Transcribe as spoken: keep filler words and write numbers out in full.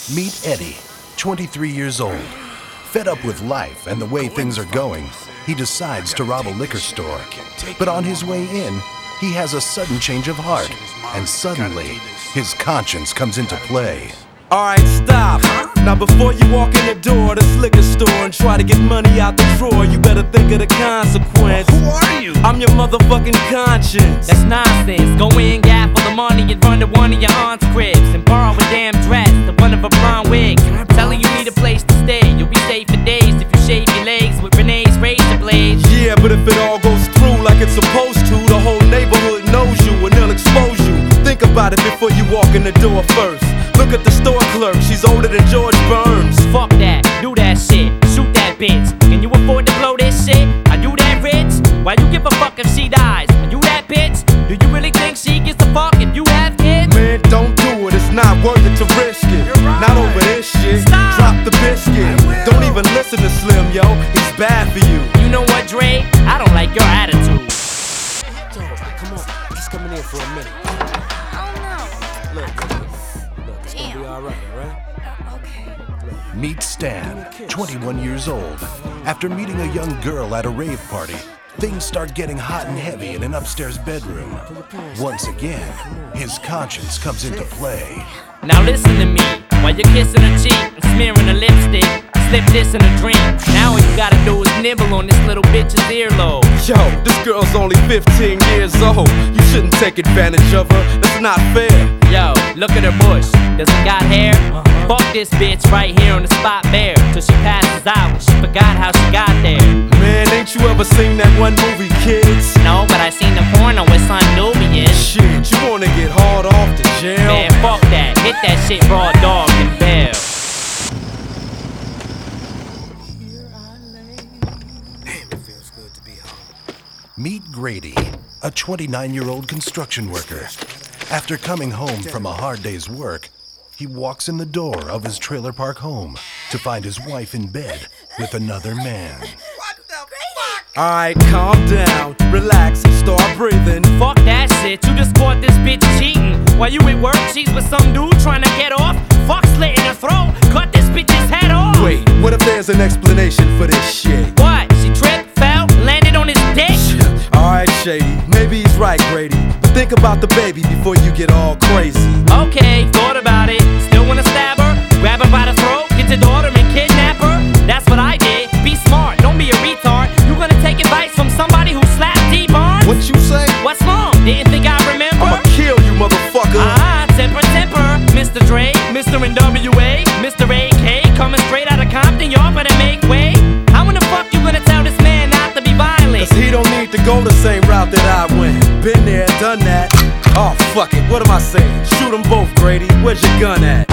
Meet Eddie, twenty-three years old. Fed up with life and the way things are going, he decides to rob a liquor store. But on his way in, he has a sudden change of heart, and suddenly, his conscience comes into play. Alright, stop. Now before you walk in the door of this liquor store and try to get money out the drawer, you better think of the consequence. Who are you? I'm your motherfucking conscience. That's nonsense. Go in, gap for the money and run to one of your aunt's cribs and borrow a damn dress to one of her blonde wigs. Telling you need a place to stay. You'll be safe for days if you shave your legs with Renee's razor blades. Yeah, but if it all goes through like it's supposed to, the whole neighborhood knows you and they'll expose you. Think about it before you walk in the door first. Look at the store clerk, she's older than George Burns. Fuck that, do that shit, shoot that bitch. Can you afford to blow this shit? Are you that rich? Why you give a fuck if she dies? Are you that bitch? Do you really think she gives a fuck if you have kids? Man, don't do it, it's not worth it to risk it. Right. Not over this shit, Stop. drop the biscuit. Don't even listen to Slim, yo, he's bad for you. You know what, Dre? I don't like your attitude. Come on, just coming in for a minute. Look, look, it's gonna be alright, alright? Meet Stan, twenty-one years old. After meeting a young girl at a rave party, things start getting hot and heavy in an upstairs bedroom. Once again, his conscience comes into play. Now listen to me, while you're kissing her cheek and smearing her lipstick, slip this in a drink. Now all you gotta do is nibble on this little bitch's earlobe. Yo, this girl's only fifteen years old. You shouldn't take advantage of her, that's not fair. Yo, look at her bush, does it got hair? Uh-huh. Fuck this bitch right here on the spot bare, till she passes out, she forgot how she got there. Man, ain't you ever seen that one movie, Kids? No, but I seen the porno with Son Nubian. Shit, you wanna get hard off to jail? Man, fuck that, hit that shit raw dog and bell. Meet Grady, a twenty-nine-year-old construction worker. After coming home from a hard day's work, he walks in the door of his trailer park home to find his wife in bed with another man. What the fuck? Alright, calm down, relax, start breathing. Fuck that shit, you just caught this bitch cheating. While you at work, she's with some dude trying to get off. Fuck slitting her throat, cut this bitch's head off. Wait, what if there's an explanation for this shit? What? She tripped, fell, landed on his dick? Alright, Shady, maybe he's right, Grady. But think about the baby before you get all crazy. Okay, thought about it. Still wanna stab her? Grab her by the throat, get your daughter and kidnap her? That's what I did. Be smart, don't be a retard. You gonna take advice from somebody who slapped D-Barnes? What you say? What's wrong? Didn't think I remember? I'ma kill you, motherfucker. Ah, temper, temper. Mister Dre, Mister N W A, Mister A K, coming straight out of Compton, y'all better make way. How in the fuck you gonna tell this man not to be violent? Cause he don't need to go the same route that I went. Been there, done that. Oh, fuck it, what am I saying? Shoot them both, Grady. Where's your gun at?